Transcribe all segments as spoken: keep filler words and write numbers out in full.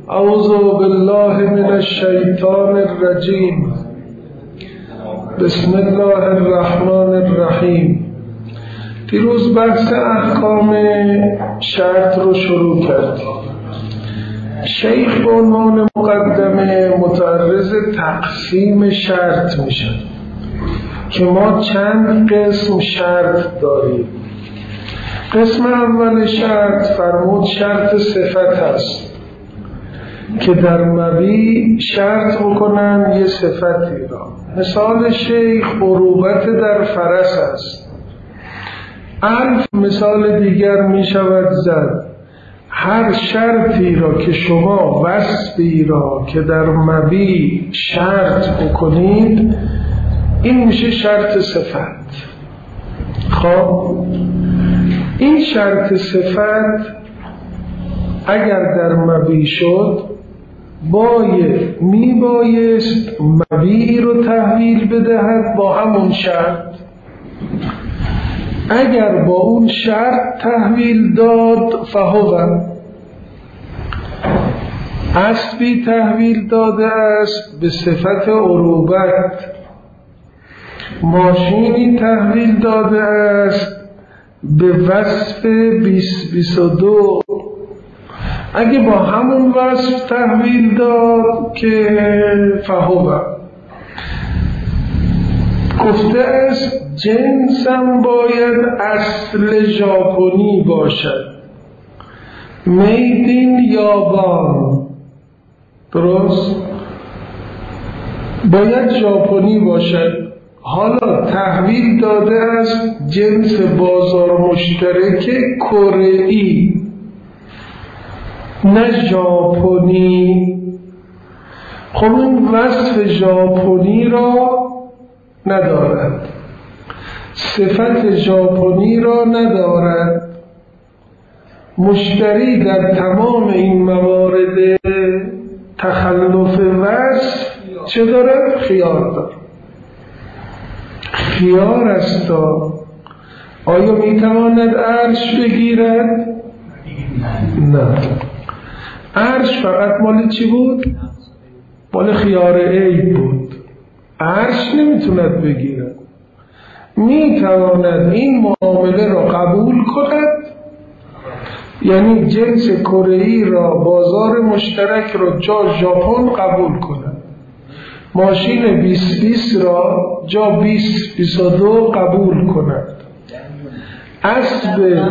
اعوذ بالله من الشیطان الرجیم. بسم الله الرحمن الرحیم. دیروز بحث احکام شرط رو شروع کردیم. شیخ به عنوان مقدمه متعرض تقسیم شرط میشه که ما چند قسم شرط داریم. قسم اول شرط فرمود شرط صفت هست که در مبی شرط بکنن یه صفتی را. مثال شیخ عروبت در فرس است. الف مثال دیگر می شود زد. هر شرطی را که شما وصفی را که در مبی شرط بکنید این میشه شرط صفت. خب این شرط صفت اگر در مبی شد باید می بایست مبی رو تحویل بدهد با همون شرط. اگر با اون شرط تحویل داد فهو اسبی تحویل داده است به صفت عروبت، ماشینی تحویل داده است به وصف بیست بیست و دو. اگه با همون وصف تحویل داد که فهو گفته است جنسم باید اصل ژاپنی باشد، میدین یابان، درست؟ باید ژاپنی باشد. حالا تحویل داده است جنس بازار مشترک کره‌ای نه ژاپنی. خب این وصف ژاپنی را ندارد، صفت ژاپنی را ندارد. مشتری در تمام این موارد تخلف وصف چه دارد؟ خیار دارد. خیار است. آیا میتواند عرش بگیرد؟ نه. عرش فقط مال چی بود؟ مال خیار عیب بود. عرش نمیتوند بگیرد. میتواند این معامله را قبول کند، یعنی جنس کره‌ای را بازار مشترک را جا ژاپن قبول کند، ماشین بیست بیست را جا بیست بیست و دو قبول کند، اسب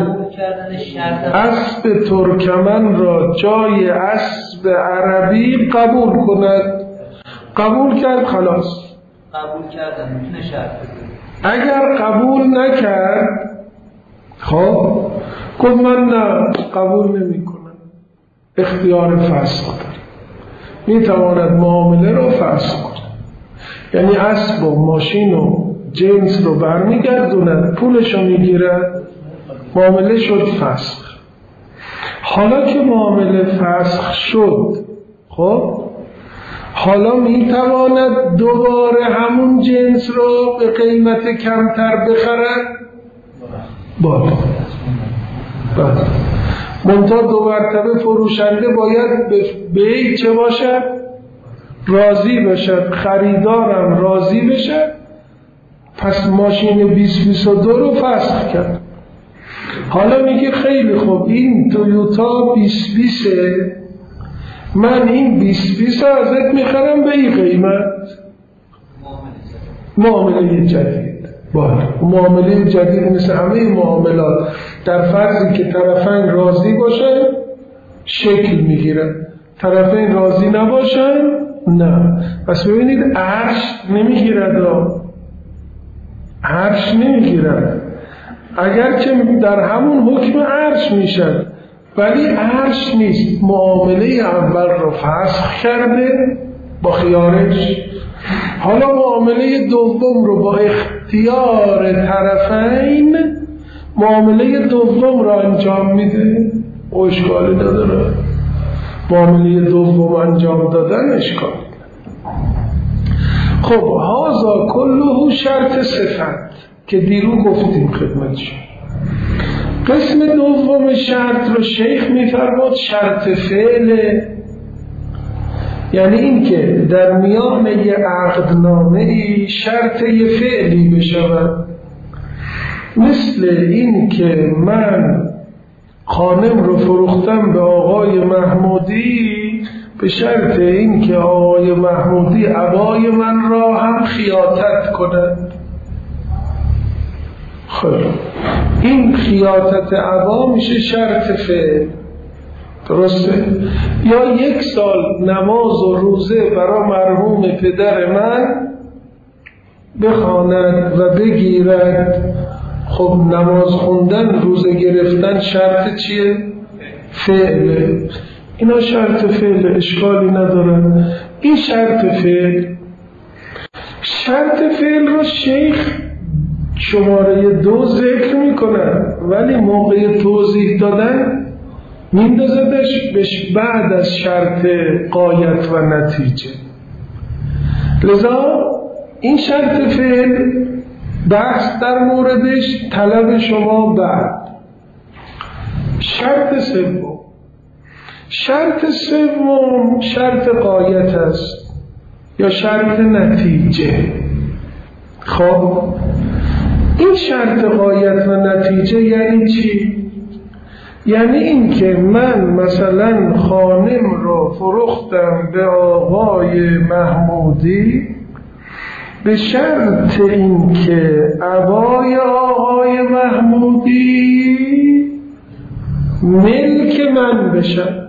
اسب ترکمن را جای اسب عربی قبول کند. قبول کرد خلاص. قبول کردن میتونه شرط بده. اگر قبول نکرد خب گفت من نه قبول نمی کنم، اختیار فسخ داره، میتواند معامله رو فسخ کنه، یعنی اسب و ماشین و جنس رو برمیگردوند، پولش رو میگیرد، معامله شد فسخ. حالا که معامله فسخ شد خب حالا میتواند دوباره همون جنس رو به قیمت کمتر بخرد؟ باید باید منتها دو مرتبه فروشنده باید به چه باشد؟ راضی بشد، خریدارم راضی بشد. پس ماشین بیست بیست و دو رو فسخ کرد. حالا میگه خیلی خوب این تویوتا بیست بیست، من این بیست بیست ازت میخرم به این قیمت. معامله جدید. باید معامله جدید مثل همه معاملات در فرضی که طرفین راضی باشن شکل میگیرن، طرفین راضی نباشن نه. پس ببینید عرش نمیگیرد، عرش نمیگیرد، اگرچه در همون حکم عرش میشن ولی عرش نیست. معامله اول رو فسخ کرده با خیارش، حالا معامله دوم رو با اختیار طرفین معامله دوم رو انجام میده. و اشکالی نداره، معامله دوم انجام دادن اشکال. خب هازا کلهو شرط صفت که دیرو گفتیم خدمتشون. قسم دوم شرط رو شیخ میفرماد شرط فعل. یعنی این که در میان یه عقدنامه ای شرط یه فعلی بشود، مثل این که من خانم رو فروختم به آقای محمودی به شرط این که آقای محمودی عبای من را هم خیاطت کند. خب این خیاطت عبا میشه شرط فعل، درسته؟ یا یک سال نماز و روزه برای مرحوم پدر من بخواند و بگیرد. خب نماز خوندن، روزه گرفتن شرط چیه؟ فعله. اینا شرط فعل، اشکالی ندارن. این شرط فعل. شرط فعل رو شیخ شماره دو ذکر میکنن، ولی موقع توضیح دادن میندازدش بعد از شرط غایت و نتیجه. لذا این شرط فعل بحث در موردش طلب شما بعد. شرط سوم، شرط سوم شرط غایت است یا شرط نتیجه. خب این شرط غایت و نتیجه یعنی چی؟ یعنی این که من مثلا خانم رو فروختم به آقای محمودی به شرط این که عبای آقای محمودی ملک من بشد،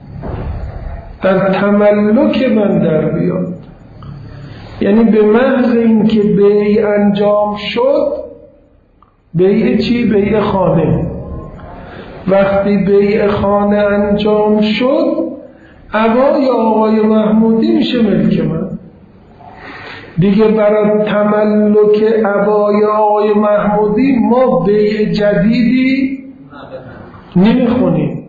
در تملک من در بیاد. یعنی به محض این که بیع انجام شد، بیع چی؟ بیع خانه. وقتی بیع خانه انجام شد، عبای آقای محمودی میشه ملک من. دیگه برای تملک عبای آقای محمودی ما بیع جدیدی نمیخونیم،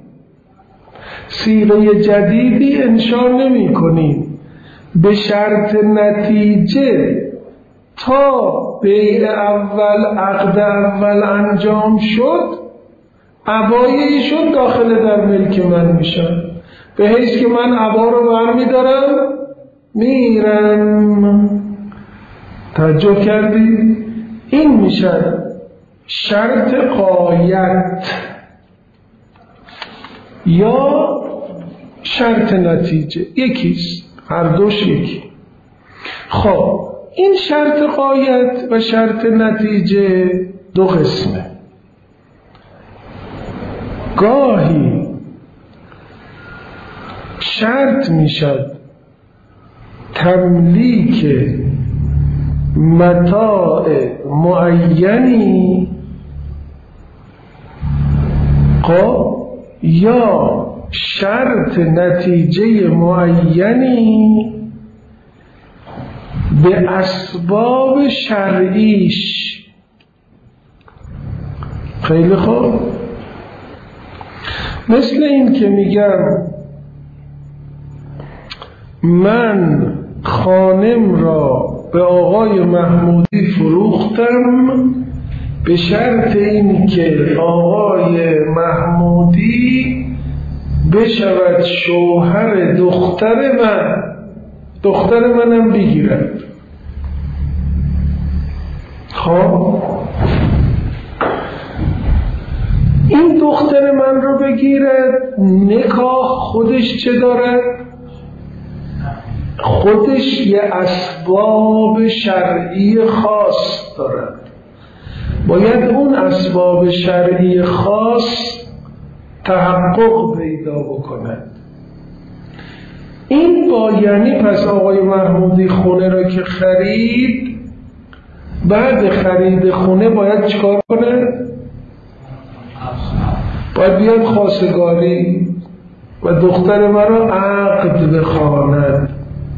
صیغه جدیدی انشا نمی کنیم. به شرط نتیجه تا بیع اول، عقد اول انجام شد، عبای ایشون داخل در ملک من میشن، به حیث که من عبا رو برمی دارم میرم. توجه کردی؟ این میشه شرط غایت یا شرط نتیجه، یکیست، هر دوش یکی. خب این شرط غایت و شرط نتیجه دو قسمه. گاهی شرط میشد تملیک متاع معینی، خب یا شرط نتیجه معینی به اسباب شرعیش. خیلی خوب، مثل این که میگم من خانم را به آقای محمودی فروختم به شرط این که آقای محمودی بشود شوهر دختر من، دختر منم بگیرد. خب این دختر من رو بگیرد، نکاح خودش چه دارد؟ خودش یه اسباب شرعی خاص دارد. باید اون اسباب شرعی خاص تحقق پیدا بکند. این با یعنی پس آقای محمودی خونه را که خرید، بعد خرید خونه باید چکار کنه؟ باید بیاد خواستگاری و دختر مرا عقد بخواند.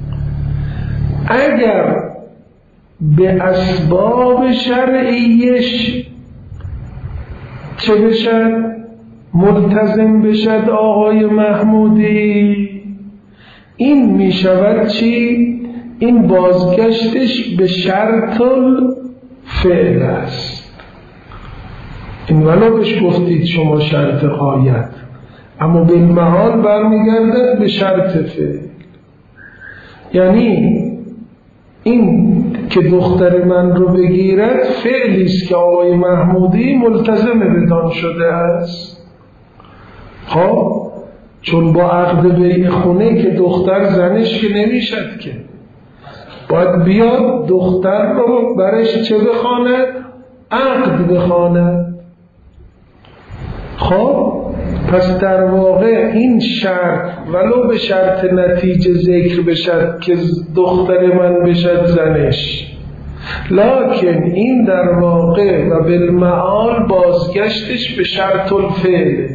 اگر به اسباب شرعیش چه بشد؟ ملتزم بشد آقای محمودی، این می شود چی؟ این بازگشتش به شرط الفعل است. این ولو بهش گفتید شما شرط غایت، اما به محال برمیگردد به شرط فعل. یعنی این که دختر من رو بگیرد فعلی است که آقای محمودی ملتزم بدان شده است. خب چون با عقد بیع خونه که دختر زنش که نمیشد که، باید بیاد دختر رو برش چه بخواند؟ عقد بخواند. خب پس در واقع این شرط ولو به شرط نتیجه ذکر بشد که دختر من بشد زنش، لکن این در واقع و بالمعال بازگشتش به شرط الفعل.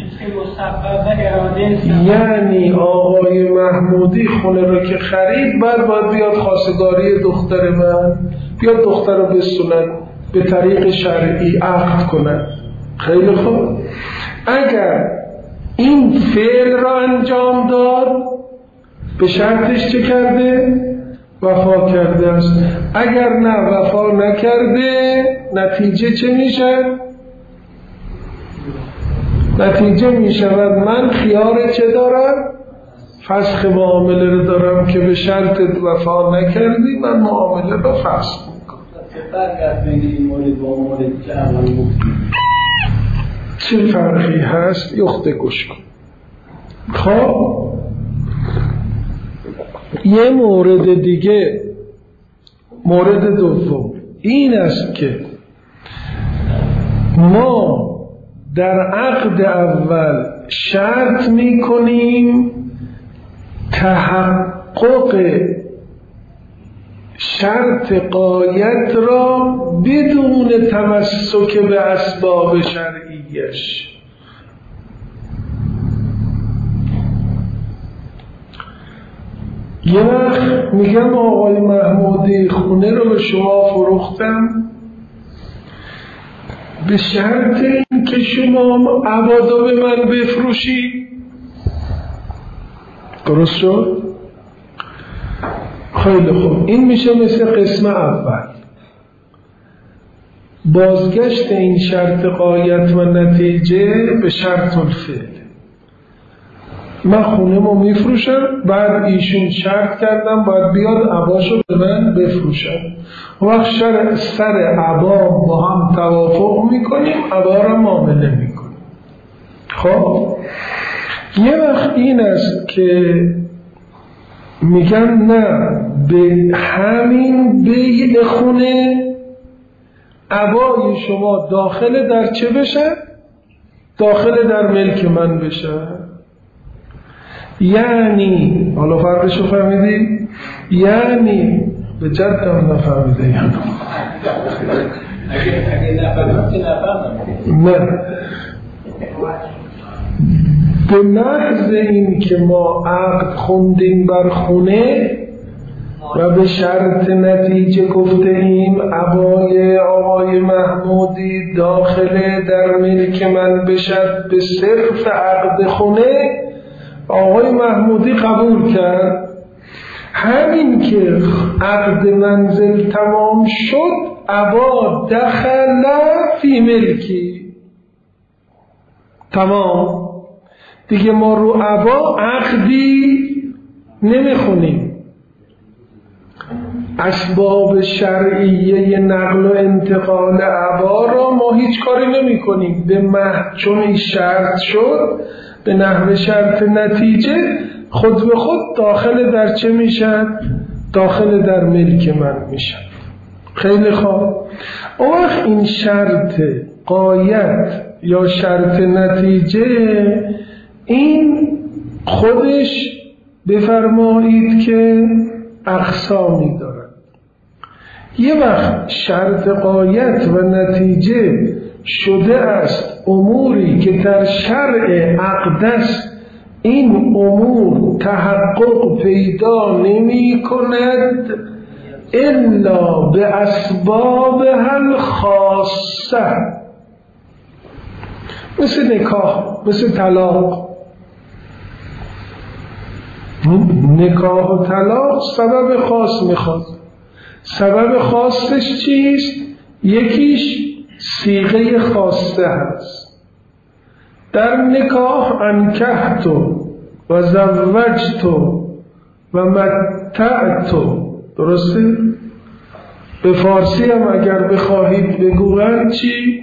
یعنی آقای محمودی خونه رو که خرید بعد باید بیاد خواستگاری دختر من، بیاد دختر رو بسونن به طریق شرعی عقد کنن. خیلی خوب، اگر این فعل را انجام داد به شرطش چه کرده؟ وفا کرده است. اگر نه وفا نکرده نتیجه چه میشه؟ نتیجه میشود من خیار چه دارم؟ فسخ معامله رو دارم که به شرط وفا نکردی من معامله رو فسخ میکنم. چه فرقی هست؟ یخته گوش کن. خب یه مورد دیگه، مورد دوم این است که ما در عقد اول شرط میکنیم تحقق شرط غایت را بدون تمسک به اسباب شرعیش. یه وقت میگم آقای محمودی خونه رو به شما فروختم به شرط این که شما عبادا به من بفروشی. درست شد؟ خیلی خوب، این میشه مثل قسم اول. بازگشت این شرط غایت و نتیجه به شرط الفعل. من خونه ما میفروشم، بعد ایشون شرط کردم باید بیاد عباشو به من بفروشم. وقت شر سر عبا با هم توافق میکنیم، عبا را معامله میکنیم. خب یه وقت این است که میگن نه به همین بیع خونه عبای شما داخل در چه بشه؟ داخل در ملک من بشه. یعنی حالا فرقشو فهمیدی؟ یعنی به جدم نفهمیده یعنی نه به محض این که ما عقد خوندیم بر خونه و به شرط نتیجه گفته ایم عبای آقای محمودی داخل در ملک من بشد به صرف عقد خونه، آقای محمودی قبول کرد. همین که عقد منزل تمام شد عبا دخل فی ملکی، تمام دیگه ما رو عبا عقدی نمیخونیم. اسباب شرعیه نقل و انتقال عبا را ما هیچ کاری نمی کنیم. به محض چون این شرط شد به نحو شرط نتیجه خود به خود داخل در چه میشد؟ داخل در ملک من میشد. خیلی خوب، اون وقت این شرط غایت یا شرط نتیجه این خودش بفرمایید که اقسامی دارد. یه وقت شرط غایت و نتیجه شده است اموری که در شرع عقد است، این امور تحقق پیدا نمی کند الا به اسباب الخاصه، مثل نکاح، مثل طلاق. نکاح و طلاق سبب خاص میخواد. سبب خاصش چیست؟ یکیش صیغه خاصه هست. در نکاح انکحتو و زوجتو و متعتو، درسته؟ به فارسی هم اگر بخواهید بگویند چی؟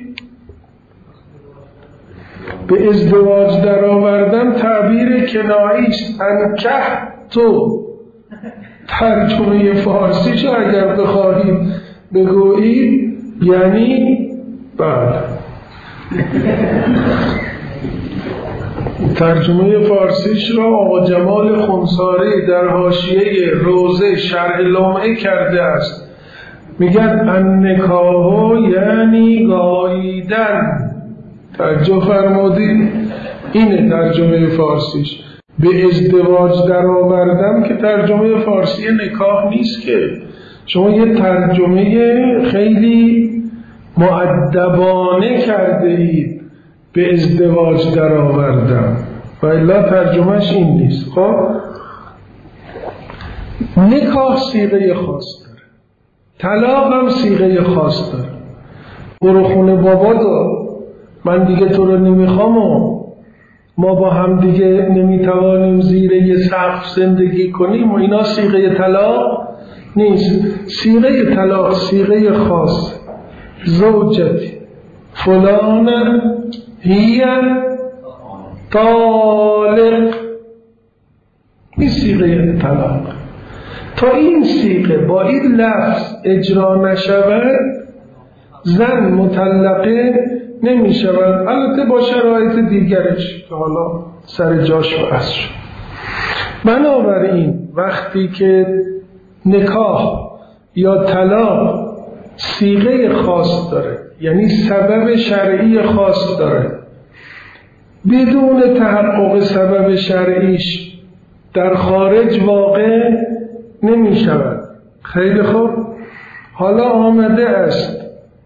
به ازدواج در آوردن تعبیر کناییست. انکحتو ترجمه فارسی چه اگر بخواهید بگویید یعنی بله. ترجمه فارسیش را آقا جمال خونساری در حاشیه روزه شرح لمعه کرده است. میگن النکاح یعنی گاییدن. توجه فرمودید؟ اینه ترجمه فارسیش. به ازدواج در آوردن که ترجمه فارسی نکاح نیست که. شما یه ترجمه خیلی مؤدبانه کرده اید به ازدواج در آوردن و الا ترجمهش این نیست. خب نکاح صیغه خاص داره، طلاق هم صیغه خاص داره. برو خونه بابا دار، من دیگه تو رو نمیخوام و ما با هم دیگه نمیتوانیم زیر یه سقف زندگی کنیم و اینا صیغه طلاق نیست. صیغه طلاق صیغه خاص. زوجتی فلان هی طالق، این صیغه طلاق. تا این صیغه با این لفظ اجرا نشود زن مطلقه نمی شود، البته با شرایط دیگرش که حالا سر جاش بحث شد. بنابراین وقتی که نکاح یا طلاق صیغه خاص داره، یعنی سبب شرعی خاص داره، بدون تحقق سبب شرعیش در خارج واقع نمی شود. خیلی خوب، حالا آمده است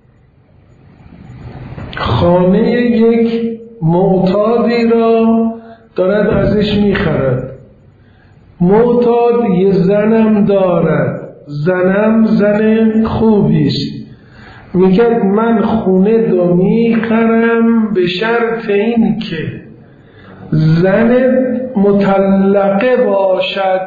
خانه یک معتادی را دارد ازش میخرد. معتاد یه زنم دارد، زنم زن خوبیست. میگه من خونه دو میخرم به شرط این که زن مطلقه باشد.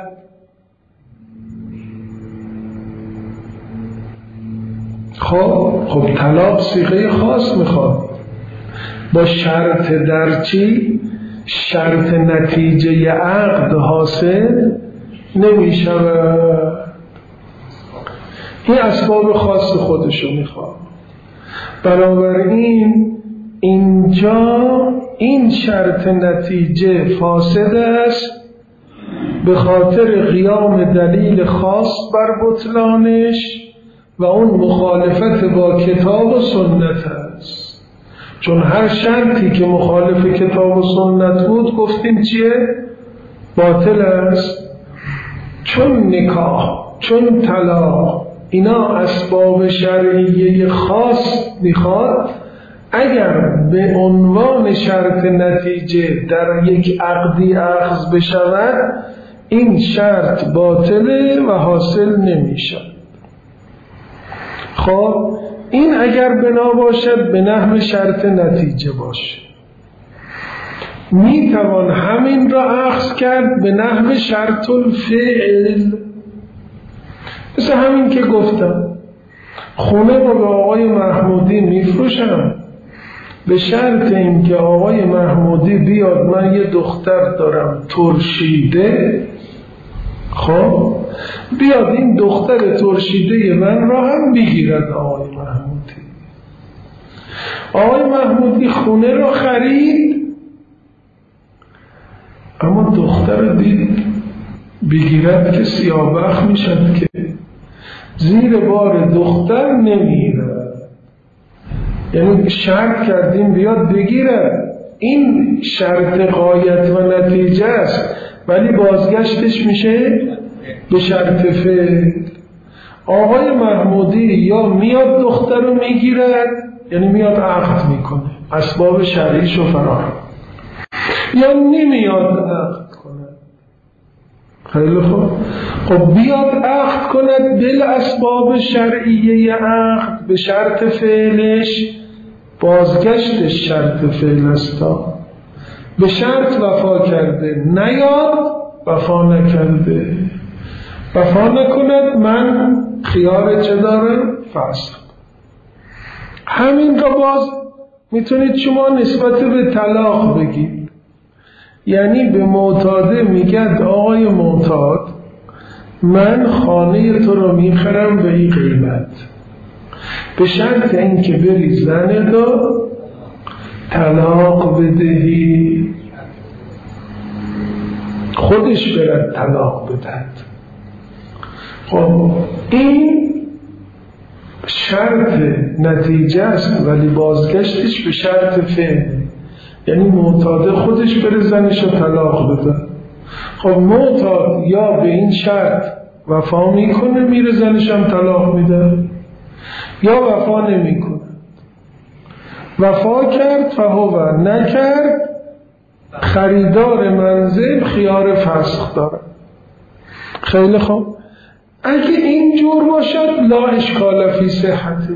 خب خب طلاق صیغه خاص میخواد با شرط در چی؟ شرط نتیجه عقد حاصل نمیشود. این اسباب خاص خودشو میخواد. بنابراین اینجا این شرط نتیجه فاسد است به خاطر قیام دلیل خاص بر بطلانش و اون مخالفت با کتاب و سنت است. چون هر شرطی که مخالف کتاب و سنت بود گفتیم چیه؟ باطل است. چون نکاح، چون طلاق، اینا اسباب شرعیه خاص میخواد. اگر به عنوان شرط نتیجه در یک عقدی اخذ بشود این شرط باطله و حاصل نمیشه. خب این اگر بنا باشد به نحو شرط نتیجه باشه، میتوان همین را اخذ کرد به نحو شرط الفعل. مثل همین که گفتم خونه رو به آقای محمودی میفروشم به شرط این که آقای محمودی بیاد، من یه دختر دارم ترشیده، خب بیاد این دختر ترشیده من را هم بگیرد آقای محمودی. آقای محمودی خونه را خرید اما دختر رو دید بگیرد که سیاه‌بخت میشد که زیر بار دختر نمیره. یعنی شرط کردیم بیاد بگیرد، این شرط غایت و نتیجه است، ولی بازگشتش میشه به شرط فعل. آقای محمودی یا میاد دختر رو میگیرد، یعنی میاد عقد میکنه، اسباب شرعیش رو فراهم، یا نمیاد عقد کنه. خیلی خوب، خب بیاد عقد کند بل اسباب شرعیه عقد به شرط فعلش، بازگشتش شرط فعل است. به شرط وفا کرده، نیاد وفا نکرده. وفا نکند من خیار چه دارم؟ فسخ. همین رو باز میتونید شما نسبت به طلاق بگید. یعنی به معتاده میگد آقای معتاد من خانه تو رو میخرم به این قیمت، به شرط اینکه بری زن دو طلاق بدهی. خودش برد طلاق بدهد. خب این شرط نتیجه است ولی بازگشتش به شرط فعل، یعنی معتاده خودش بره زنش رو طلاق بده. خب معتاد یا به این شرط وفا میکنه میره زنش هم طلاق میده، یا وفا نمیکنه. وفا کرد فهو نکرد، خریدار منزل خیار فسخ داره. خیلی خوب. اگه این جور باشد لا اشکال فی صحته،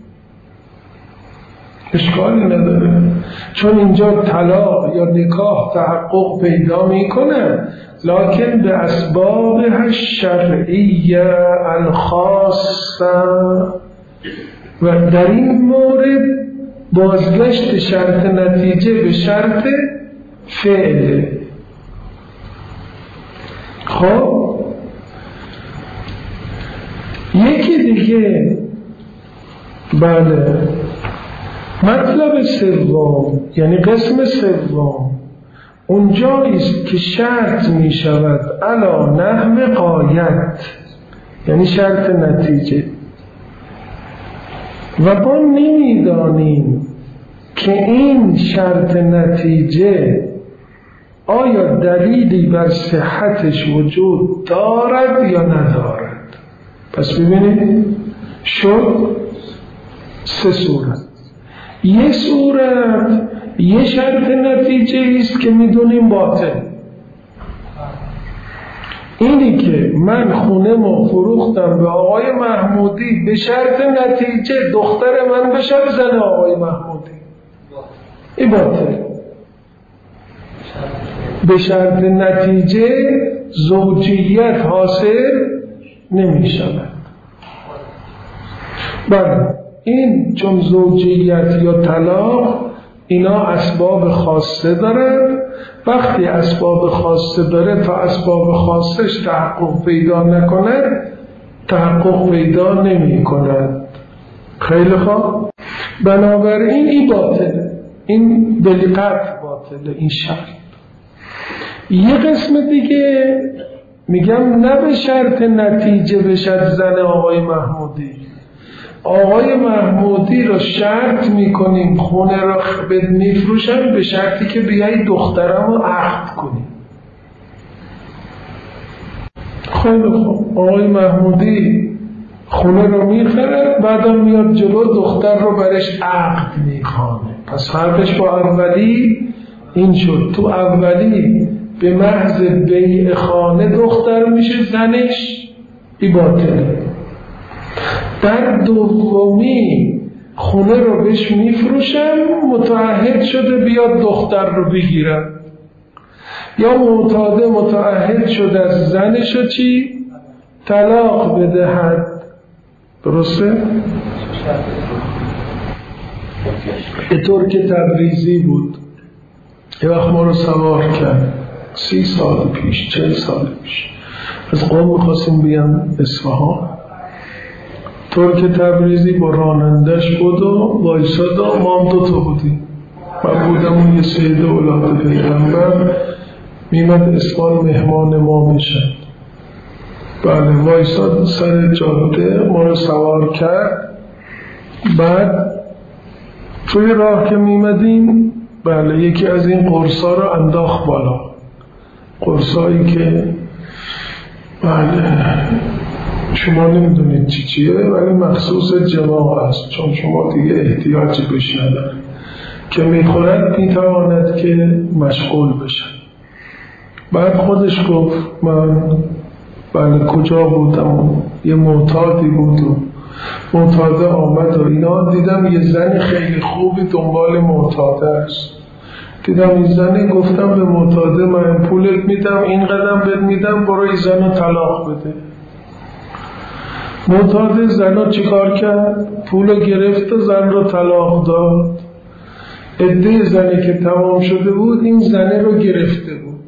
اشکالی نداره، چون اینجا طلاق یا نکاح تحقق پیدا میکنه، لکن به اسباب الشرعیه الخاصه، و در این مورد بازگشت شرط نتیجه به شرط فعل. خب یکی دیگه، بله، مطلب سوم یعنی قسم سوم اونجاییست که شرط می شود علی نحو غایت، یعنی شرط نتیجه، و ما نمیدانیم که این شرط نتیجه آیا دلیلی بر صحتش وجود دارد یا ندارد. پس ببینید شد سه صورت. یه صورت یه شرط نتیجه است که میدونیم باطل، اینی که من خونه ما فروختم به آقای محمودی به شرط نتیجه دختر من بشه زن آقای محمودی، این باطل. به شرط نتیجه زوجیت حاصل نمی شود. بله، این چون زوجیت یا طلاق اینا اسباب خاصه دارن، وقتی اسباب خاصه داره تا اسباب خاصش تحقق پیدا نکنه تحقق پیدا نمی کند. خیلی خوب. بنابراین این باطله، این بلغت باطله این شرط. یه قسم دیگه میگم نه به شرط نتیجه بشد زن آقای محمودی، آقای محمودی رو شرط میکنیم خونه رو بد میفروشن به شرطی که بیایی دخترم رو عقد کنیم. خیلی خوب، آقای محمودی خونه رو میخره، بعدم میاد جلو دختر رو برش عقد میخوانه. پس فرقش با اولی این شد، تو اولی به محض بیع خانه دختر میشه زنش، ای باطله. در دومی خونه رو بهش میفروشن، متعهد شده بیاد دختر رو بگیرن، یا معتاده متعهد شده از زنشو چی؟ طلاق بدهد. درسته؟ اینطور که تبریزی بود یه وقت ما رو سوار کرد، سی سال پیش چهل سال پیش از قم میخواستیم بیان اصفهان، طور که تبریزی با رانندش بود و وایساد و ما هم دوتا بودیم، من بودم اون یه سید اولاد پیغمبر میمد اصفهان مهمان ما میشد. بله، وایساد سر جاده ما رو سوار کرد. بعد توی راه که میمدیم بله یکی از این قرصا رو انداخت بالا، قرصایی که بله شما نمیدونید چی چیه ولی مخصوص جماع است، چون شما دیگه احتیاجی بهش ندارید، که میخورد میتواند که مشغول بشه. بعد خودش گفت من بله کجا بودم، یه معتادی بود و معتاده آمد و اینا، دیدم یه زن خیلی خوبی دنبال معتاده است، دیدم این زنی، گفتم به معتاده من پولت میدم این قدم بهت میدم برو این زن رو طلاق بده. معتاد زن چی کار کرد؟ پول گرفت و زن رو طلاق داد. عده زنی که تمام شده بود این زنه رو گرفته بود،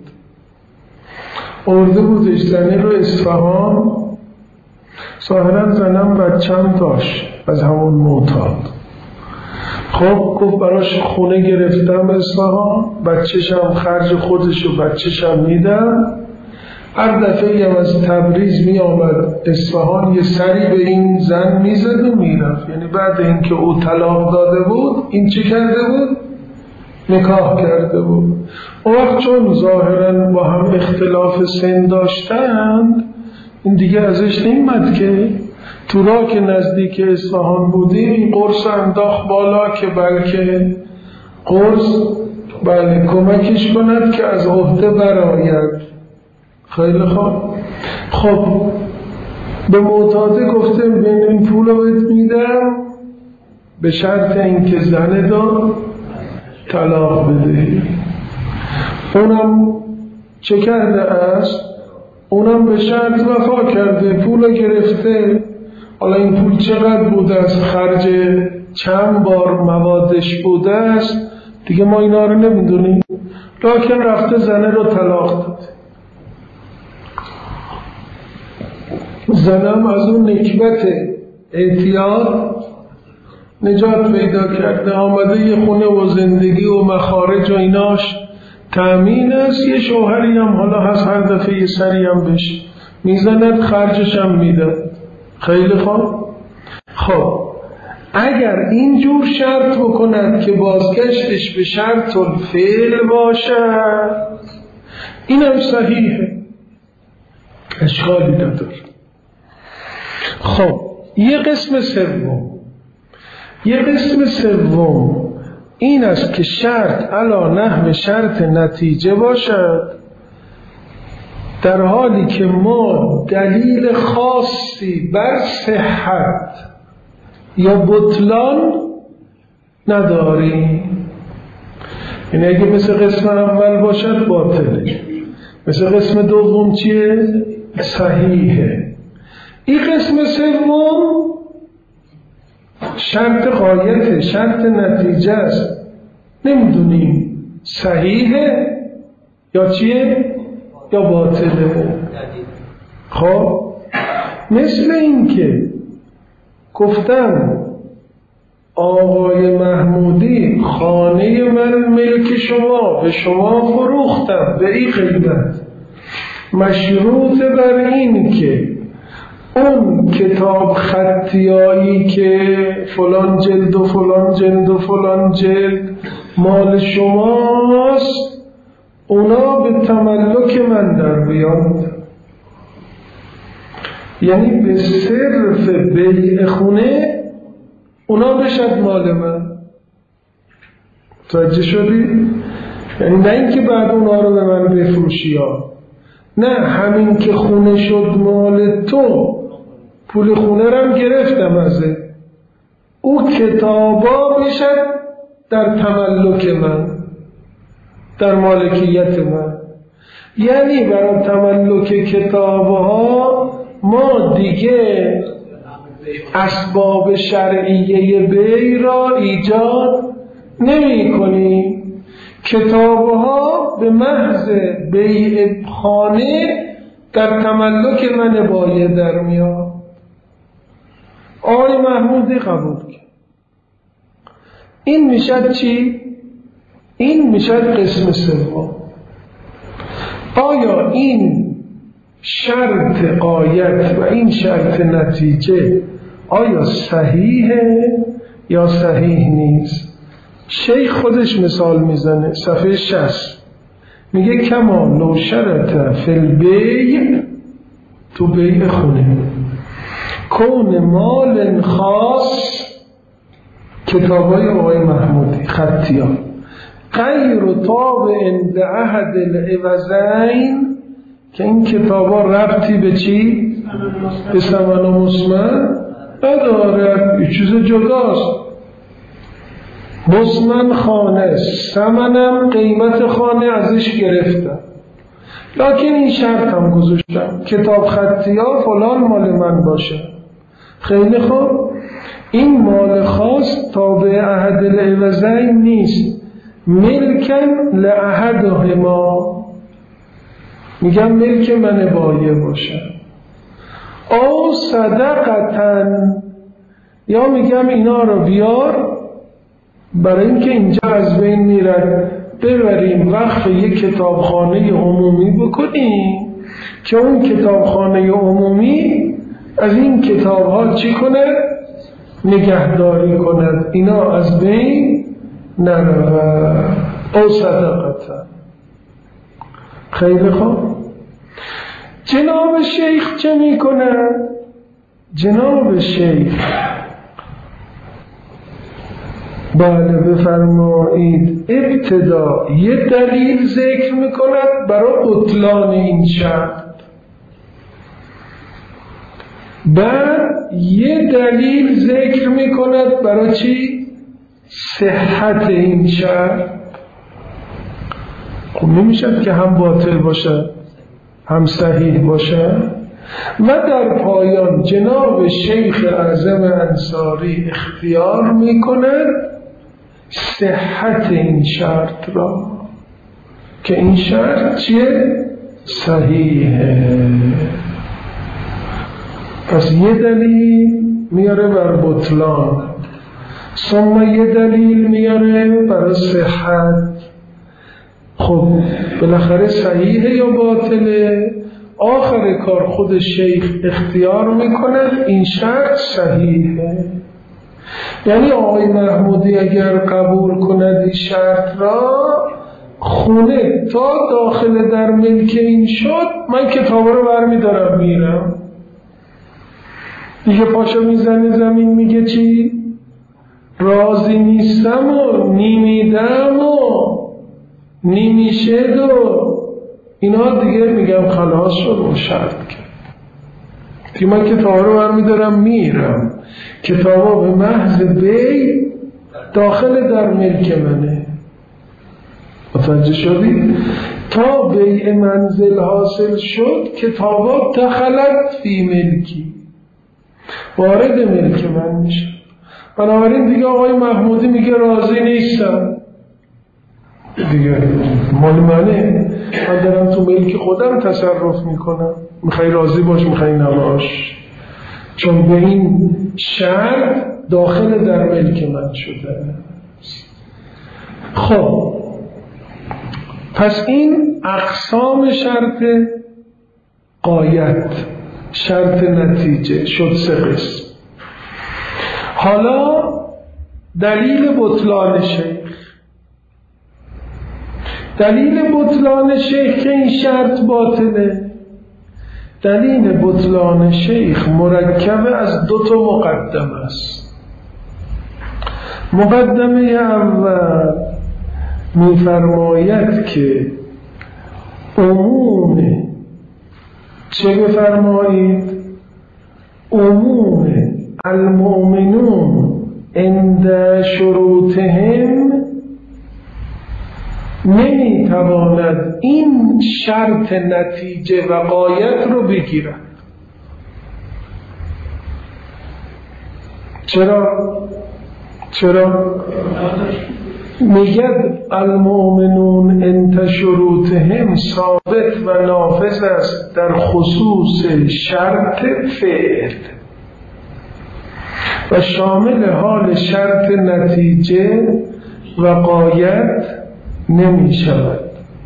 آورده بودش زنه رو اصفهان. ظاهرا زنم بچم داشت از همون معتاد. خب گفت براش خونه گرفتم اصفهان، بچه‌شم خرج خودش و بچه‌شم میدم. هر دفعه هم از تبریز می آمد اصفهان یه سری به این زن می زد و می رفت. یعنی بعد اینکه او طلاق داده بود این چی کرده بود؟ نکاح کرده بود. اون وقت چون ظاهرا با هم اختلاف سن داشتند این دیگه ازش نیمد که تو راه که نزدیک اصفهان بودیم این قرص انداخت بالا که بلکه قرص بله کمکش کند که از عهده برآید. خیلی خوب. خب به معتاده گفته بین این پول رو بهت میدم به شرط اینکه زن دار طلاق بدهی. اونم چه کرده است؟ اونم به شرط وفا کرده، پول گرفته. حالا این پول چقدر بوده است، خرج چند بار موادش بوده است دیگه ما اینا رو نمیدونیم، لکن رفته زنه رو طلاق داد. زنم از اون نکبت اعتیاد نجات پیدا کرده، آمده یه خونه و زندگی و مخارج و ایناش تأمین است. یه شوهری هم حالا هست هر دفعه یه سری هم بهش میزند، خرجش هم میده. خیلی خوب. خب اگر اینجور شرط بکند که بازگشتش به شرط الفعل باشد اینم صحیحه، اشکالی نداره. خب یه قسم سوم یه قسم سوم این است که شرط علی نحو شرط نتیجه باشد در حالی که ما دلیل خاصی بر صحت یا بطلان نداریم. یعنی اگه مثل قسم اول باشد باطله، مثل قسم دوم چیه؟ صحیحه. این قسم سوم شرط غایته، شرط نتیجه است، نمیدونیم صحیحه یا چیه یا باطله. خب مثل این که گفتن آقای محمودی خانه من ملک شما به شما فروختم به این قیمت، مشروط بر این که اون کتاب خطیایی که فلان جلد و فلان جلد و فلان جلد مال شماست اونا به تملک من در بیاد. یعنی به صرف بیع خونه اونا بشد مال من. توجه شدی؟ یعنی نه اینکه بعد اونا رو به من بفروشی ها، نه، همین که خونه شد مال تو، پول خونه رم گرفتم ازه، او کتابا بشد در تملک من، در مالکیت من. یعنی برای تملک کتابها ما دیگه اسباب شرعیه بیع را ایجاد نمی کنیم. کتابها به محض بیع خانه در تملک من باید در میاد. آقای محمودی قبول کرد. این میشد چی؟ این میشد قسم سوم. آیا این شرط غایت و این شرط نتیجه آیا صحیحه یا صحیح نیست؟ شیخ خودش مثال میزنه صفحه شصت، میگه کما لو شرط فی البیع، تو بیع خونه، کون مال خاص، کتابای آقای محمودی خطیان، غیر تابع عند احد العوضین، که این کتابا ربطی به چی؟ به ثمن و مسمن ندارد، یه چیز جداست. مسمن خانه، ثمنم قیمت خانه ازش گرفتم، لکن این شرط هم گذاشتم کتاب خطی ها فلان مال من باشه. خیلی خوب، این مال خاص تابع احد العوضین نیست، ملکن لأحدهما، میگم ملک من بایه باشه، او صدقتن، یا میگم اینا رو بیار برای اینکه اینجا از بین میرن، ببریم وقف یک کتابخانه عمومی بکنیم که اون کتابخانه عمومی از این کتاب ها چی کنه؟ نگهداری کند، اینا از بین نرود. او صدقتن. خیلی خوب، جناب شیخ چه می کند؟ جناب شیخ بله بفرمایید، ابتدا یه دلیل ذکر می کند برای بطلان این شرط، بعد یه دلیل ذکر می کند برای چی؟ صحت این شرط. خب نمیشد که هم باطل باشه هم صحیح باشه. و در پایان جناب شیخ اعظم انصاری اختیار می کند صحت این شرط را، که این شرط چیه؟ صحیحه. پس یه دلیل میاره بر بطلان، ثم یه دلیل میاره برای صحت. خب بالاخره صحیحه یا باطله؟ آخر کار خود شیخ اختیار میکنه این شرط صحیحه. یعنی آقای محمودی اگر قبول کند این شرط را، خونه تا داخل در ملک این شد، من کتابا رو برمیدارم میرم دیگه. پاشو میزنه زمین میگه چی؟ راضی نیستم و نیمیدم و نیمیشد و اینا دیگه، میگم خلاص شد و شرط کرد که من کتابا رو برمیدارم میرم، کتابا به محض بی داخل در ملک منه. متوجه شدید؟ تا بیع منزل حاصل شد کتابا دخلت فی ملکی، وارد ملک من میشه. بنابراین دیگه آقای محمودی میگه راضی نیستم دیگه، مال منه، من دارم تو ملک خودم تصرف میکنم، میخوای راضی باش میخوای نباش، چون به این شرط داخل در ملک من شده. خب پس این اقسام شرط غایت، شرط نتیجه شد سه قسم. حالا دلیل بطلان شیخ. دلیل بطلان شیخ که این شرط باطله، دلیل بطلان شیخ مرکب از دو تا مقدمه است. مقدمه اول میفرماید که عموم، چه بفرمایید؟ عموم المؤمنون عند شروطهم نمیتواند این شرط نتیجه و غایت رو بگیرد. چرا؟ چرا؟ میگد المؤمنون عند شروطهم ثابت و نافذ است در خصوص شرط فعل و شامل حال شرط نتیجه و غایت نمی شود.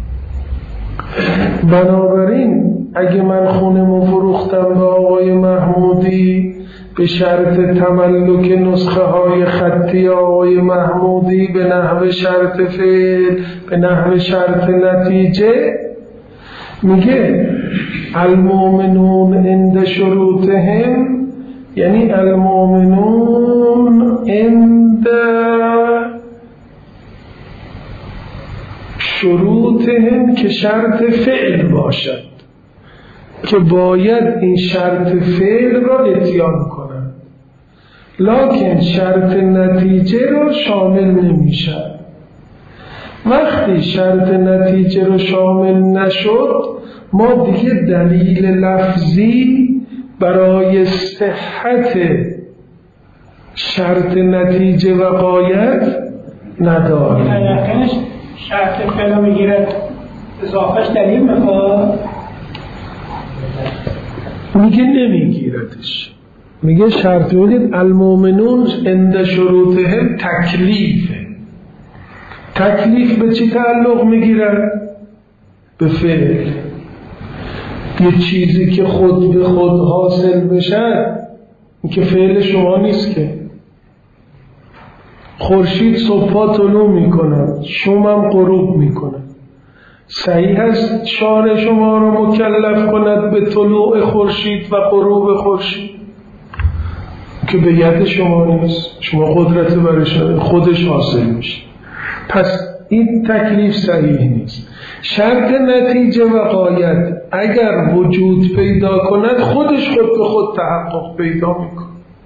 بنابراین اگه من خونه مفروختم به آقای محمودی به شرط تملک نسخه های خطی آقای محمودی به نحو شرط فعل به نحو شرط نتیجه، میگه المؤمنون عند شروطهم، یعنی المؤمنون عند شروطهم که شرط فعل باشد، که باید این شرط فعل را اتیان کنند، لکن شرط نتیجه را شامل نمی شد. وقتی شرط نتیجه را شامل نشد، ما دیگه دلیل لفظی برای صحت شرط نتیجه و غایت نداره. یقینش شرط فعل میگیره اضافهش دلیل میخواد، میگه نمیگیردش، میگه شرط بودید المؤمنون عند شروطهم تکلیفه. تکلیف به چی تعلق میگیره؟ به فعل. یه چیزی که خود به خود حاصل بشه این که فعل شما نیست که. خورشید صبح طلوع میکنه، شمم غروب میکنه، صحیح است شارع شما رو مکلف کند به طلوع خورشید و غروب خورشید که به ید شما نیست، شما قدرت برش خودش حاصل میشه. پس این تکلیف صحیح نیست. شرط نتیجه و غایت اگر وجود پیدا کند خودش خود به خود تحقق پیدا میکند،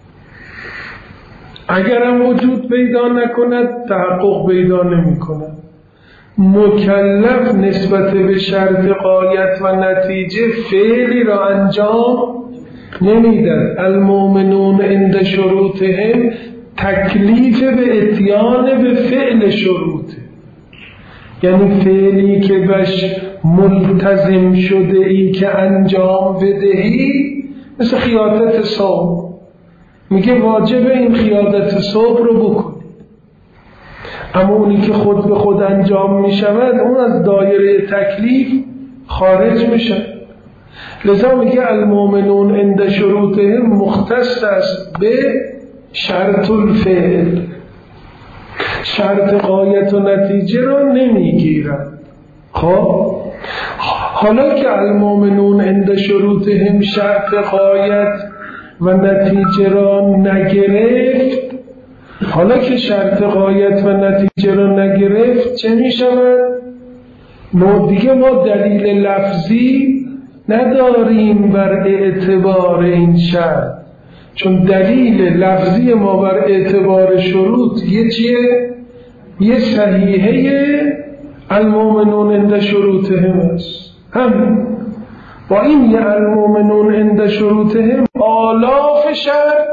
اگر هم وجود پیدا نکند تحقق پیدا نمیکند. مکلف نسبت به شرط غایت و نتیجه فعلی را انجام نمیدن. المؤمنون عند شروطهم تکلیف به اتیان به فعل شروطه، یعنی فعلی که بهش ملتزم شده ای که انجام بدهی، مثل خیاطت صبح میگه واجب این خیاطت صبح رو بکنی، اما اونی که خود به خود انجام میشود اون از دایره تکلیف خارج میشه. لذا میگه المؤمنون عند شروطهم مختص است به شرط الفعل، شرط غایت و نتیجه رو نمیگیرند. خب حالا که المؤمنون عند شروطهم شرط غایت و نتیجه را نگرفت، حالا که شرط غایت و نتیجه را نگرفت چه می شود؟ ما دیگه ما دلیل لفظی نداریم بر اعتبار این شرط، چون دلیل لفظی ما بر اعتبار شروط یه چیه؟ یه صحیحه المؤمنون عند شروطهم است. هم با این یه المؤمنون عند شروطهم آلاف شرط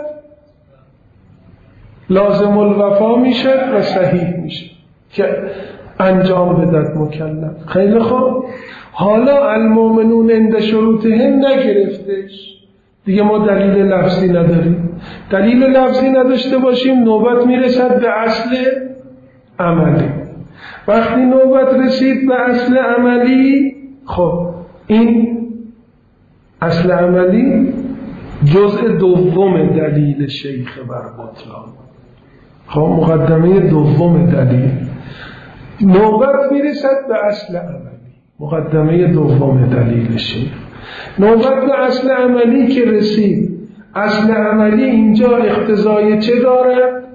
لازم الوفا میشه و صحیح میشه که انجام بدهد مکلف. خیلی خوب، حالا المؤمنون عند شروطهم نگرفتش، دیگه ما دلیل لفظی نداریم. دلیل لفظی نداشته باشیم نوبت میرسد به اصل عملی. وقتی نوبت رسید به اصل عملی، خب این اصل عملی جزء دوم دلیل شیخ بر بطلان، خب مقدمه دوم دلیل. نوبت میرسد به اصل عملی، مقدمه دوم دلیل شیخ. نوبت به اصل عملی که رسید، اصل عملی اینجا اقتضای چه دارد؟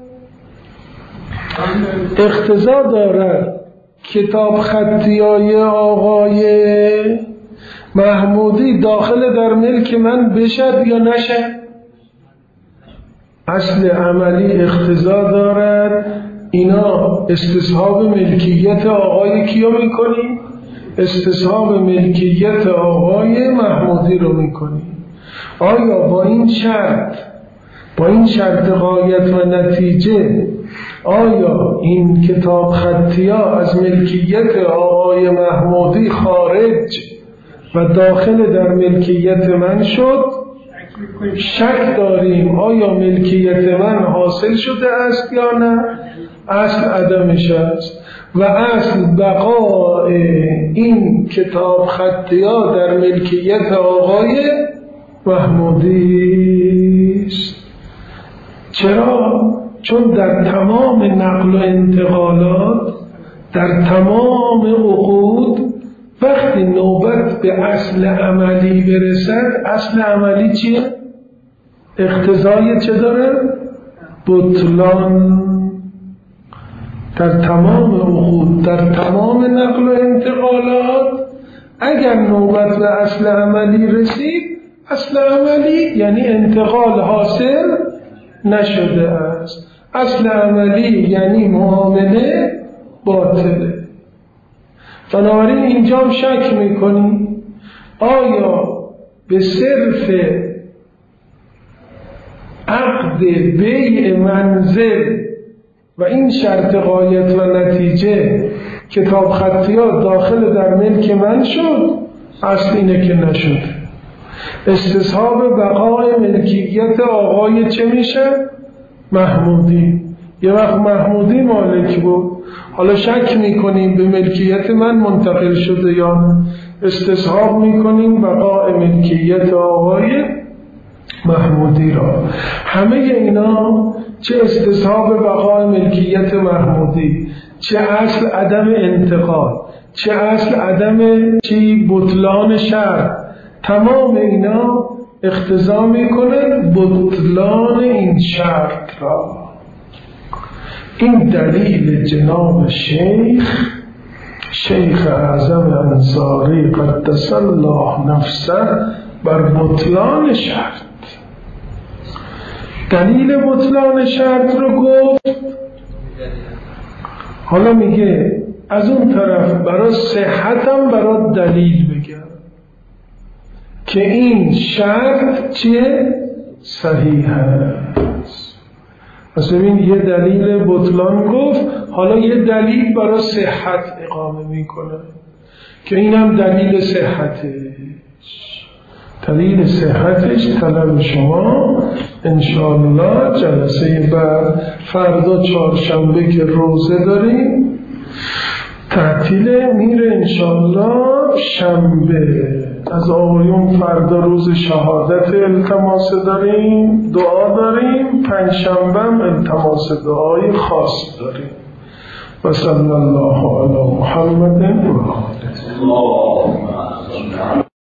اقتضا دارد کتاب خطیای آقای محمودی داخل در ملک من بشد یا نشد؟ اصل عملی اقتضا دارد اینا استصحاب ملکیت آقای کیو میکنی؟ استصحاب ملکیت آقای محمودی رو میکنی. آیا با این شرط، با این شرط غایت و نتیجه، آیا این کتاب خطیا از ملکیت آقای محمودی خارج و داخل در ملکیت من شد؟ شک داریم آیا ملکیت من حاصل شده است یا نه؟ اصل عدمش است و اصل بقاء این کتاب خطیا در ملکیت آقای محمودی است. چرا؟ چون در تمام نقل و انتقالات، در تمام عقود، وقتی نوبت به اصل عملی برسد، اصل عملی چیه؟ اقتضای چه داره؟ بطلان. در تمام عقود، در تمام نقل و انتقالات اگر نوبت به اصل عملی رسید، اصل عملی یعنی انتقال حاصل نشده است، اصل عملی یعنی معامله باطله. بنابراین اینجا شک میکنی آیا به صرف عقد بیع منزل و این شرط غایت و نتیجه کتاب خطیات داخل در ملک من شد، اصل اینه که نشد. استصحاب بقای ملکیت آقای چه میشه؟ محمودی. یه وقت محمودی مالک بود، حالا شک میکنیم به ملکیت من منتقل شده یا نه، استصحاب میکنیم بقای ملکیت آقای محمودی را. همه اینا چه استصحاب بقای ملکیت محمودی، چه اصل عدم انتقال، چه اصل عدم چی بطلان شرط، تمام اینا اقتضا میکنه بطلان این شرط را. این دلیل جناب شیخ شیخ اعظم انصاری قدس الله نفسه بر بطلان شرط. دلیل بطلان شرط رو گفت، حالا میگه از اون طرف برای صحتم برای دلیل بگم که این شرط چیه؟ صحیح است. پس ببین یه دلیل بطلان گفت، حالا یه دلیل برای صحت اقامه میکنه که اینم دلیل صحتش. دلیل صحتش طلب شما انشاءالله جلسه بعد، فردا چهارشنبه که روزه داریم تعطیله، میره انشاءالله شنبه. از آقایون فردا روز شهادت التماس داریم، دعا داریم، پنجشنبه هم التماس دعای خاص داریم. و صلی الله علی محمد و آله.